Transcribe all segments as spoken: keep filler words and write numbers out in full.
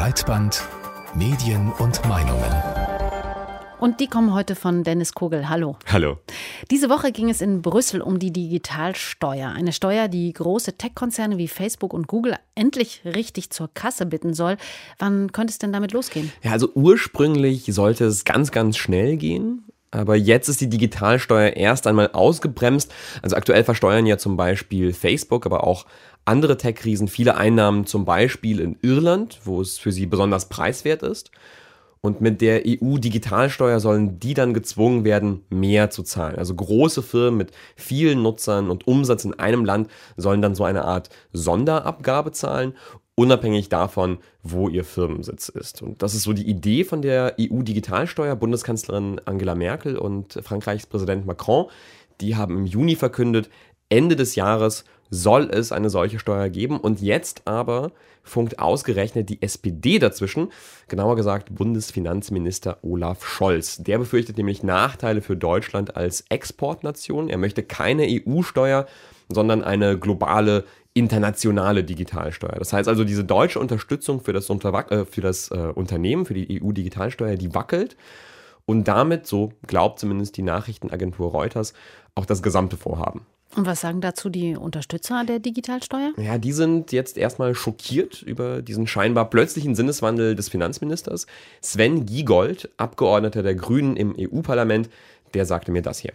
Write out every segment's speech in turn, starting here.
Breitband Medien und Meinungen. Und die kommen heute von Dennis Kogel. Hallo. Hallo. Diese Woche ging es in Brüssel um die Digitalsteuer. Eine Steuer, die große Tech-Konzerne wie Facebook und Google endlich richtig zur Kasse bitten soll. Wann könnte es denn damit losgehen? Ja, also ursprünglich sollte es ganz, ganz schnell gehen. Aber jetzt ist die Digitalsteuer erst einmal ausgebremst. Also aktuell versteuern ja zum Beispiel Facebook, aber auch andere Tech-Riesen viele Einnahmen zum Beispiel in Irland, wo es für sie besonders preiswert ist. Und mit der E U-Digitalsteuer sollen die dann gezwungen werden, mehr zu zahlen. Also große Firmen mit vielen Nutzern und Umsatz in einem Land sollen dann so eine Art Sonderabgabe zahlen, unabhängig davon, wo ihr Firmensitz ist. Und das ist so die Idee von der E U-Digitalsteuer. Bundeskanzlerin Angela Merkel und Frankreichs Präsident Macron, die haben im Juni verkündet, Ende des Jahres soll es eine solche Steuer geben. Und jetzt aber funkt ausgerechnet die S P D dazwischen, genauer gesagt Bundesfinanzminister Olaf Scholz. Der befürchtet nämlich Nachteile für Deutschland als Exportnation. Er möchte keine E U-Steuer, sondern eine globale, internationale Digitalsteuer. Das heißt also, diese deutsche Unterstützung für das, Unterwa- äh, für das äh, Unternehmen, für die E U-Digitalsteuer, die wackelt. Und damit, so glaubt zumindest die Nachrichtenagentur Reuters, auch das gesamte Vorhaben. Und was sagen dazu die Unterstützer der Digitalsteuer? Ja, die sind jetzt erstmal schockiert über diesen scheinbar plötzlichen Sinneswandel des Finanzministers. Sven Giegold, Abgeordneter der Grünen im E U-Parlament, der sagte mir das hier.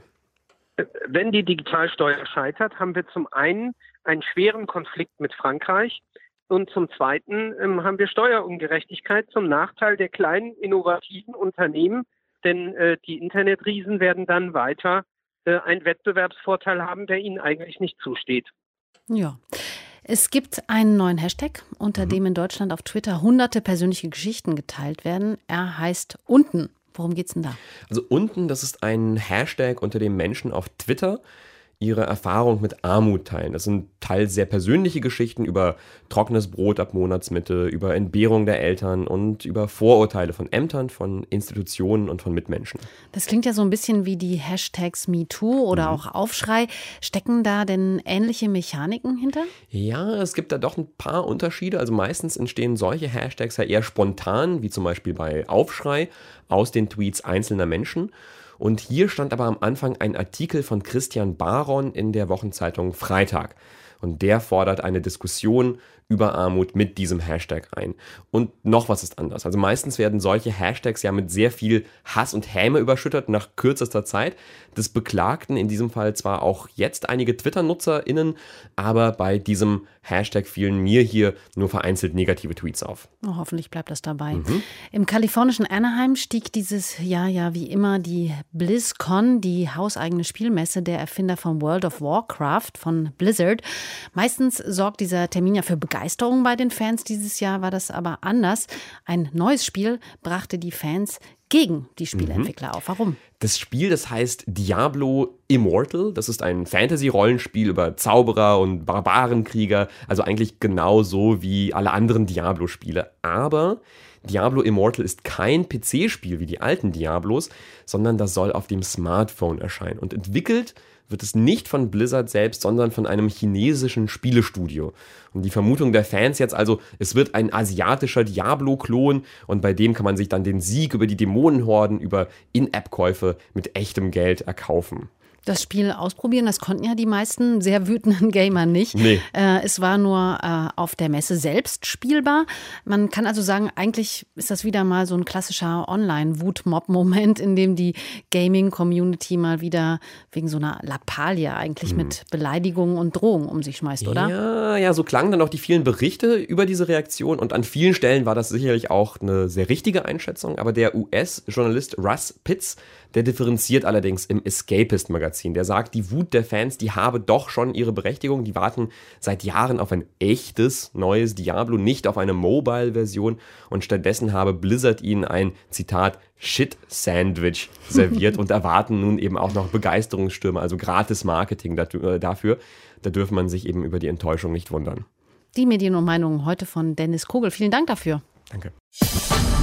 Wenn die Digitalsteuer scheitert, haben wir zum einen einen schweren Konflikt mit Frankreich und zum zweiten ähm, haben wir Steuerungerechtigkeit zum Nachteil der kleinen, innovativen Unternehmen, denn äh, die Internetriesen werden dann weiter einen Wettbewerbsvorteil haben, der ihnen eigentlich nicht zusteht. Ja. Es gibt einen neuen Hashtag, unter mhm. dem in Deutschland auf Twitter hunderte persönliche Geschichten geteilt werden. Er heißt Unten. Worum geht's denn da? Also Unten, das ist ein Hashtag, unter dem Menschen auf Twitter ihre Erfahrung mit Armut teilen. Das sind teils sehr persönliche Geschichten über trockenes Brot ab Monatsmitte, über Entbehrung der Eltern und über Vorurteile von Ämtern, von Institutionen und von Mitmenschen. Das klingt ja so ein bisschen wie die Hashtags MeToo oder mhm. auch Aufschrei. Stecken da denn ähnliche Mechaniken hinter? Ja, es gibt da doch ein paar Unterschiede. Also meistens entstehen solche Hashtags ja eher spontan, wie zum Beispiel bei Aufschrei, aus den Tweets einzelner Menschen. Und hier stand aber am Anfang ein Artikel von Christian Baron in der Wochenzeitung Freitag. Und der fordert eine Diskussion über Armut mit diesem Hashtag ein. Und noch was ist anders. Also meistens werden solche Hashtags ja mit sehr viel Hass und Häme überschüttet nach kürzester Zeit. Das beklagten in diesem Fall zwar auch jetzt einige Twitter-NutzerInnen, aber bei diesem Hashtag fielen mir hier nur vereinzelt negative Tweets auf. Oh, hoffentlich bleibt das dabei. Mhm. Im kalifornischen Anaheim stieg dieses Jahr ja wie immer die BlizzCon, die hauseigene Spielmesse der Erfinder von World of Warcraft, von Blizzard. Meistens sorgt dieser Termin ja für Begeisterung bei den Fans. Dieses Jahr war das aber anders. Ein neues Spiel brachte die Fans gegen die Spieleentwickler auf. Warum? Das Spiel, das heißt Diablo Immortal. Das ist ein Fantasy-Rollenspiel über Zauberer und Barbarenkrieger. Also eigentlich genauso wie alle anderen Diablo-Spiele. Aber Diablo Immortal ist kein P C-Spiel wie die alten Diablos, sondern das soll auf dem Smartphone erscheinen. Und entwickelt wird es nicht von Blizzard selbst, sondern von einem chinesischen Spielestudio. Und die Vermutung der Fans jetzt also, es wird ein asiatischer Diablo-Klon und bei dem kann man sich dann den Sieg über die Dämonenhorden, über In-App-Käufe mit echtem Geld erkaufen. Das Spiel ausprobieren, das konnten ja die meisten sehr wütenden Gamer nicht. Nee. Äh, es war nur äh, auf der Messe selbst spielbar. Man kann also sagen, eigentlich ist das wieder mal so ein klassischer Online-Wut-Mob-Moment, in dem die Gaming-Community mal wieder wegen so einer Lappalie eigentlich hm. mit Beleidigungen und Drohungen um sich schmeißt, oder? Ja, ja, so klangen dann auch die vielen Berichte über diese Reaktion und an vielen Stellen war das sicherlich auch eine sehr richtige Einschätzung, aber der U S-Journalist Russ Pitts, der differenziert allerdings im Escapist-Magazin. Der sagt, die Wut der Fans, die habe doch schon ihre Berechtigung. Die warten seit Jahren auf ein echtes neues Diablo, nicht auf eine Mobile-Version. Und stattdessen habe Blizzard ihnen ein, Zitat, Shit-Sandwich serviert und erwarten nun eben auch noch Begeisterungsstürme, also gratis Marketing dafür. Da dürfe man sich eben über die Enttäuschung nicht wundern. Die Medien und Meinungen heute von Dennis Kogel. Vielen Dank dafür. Danke.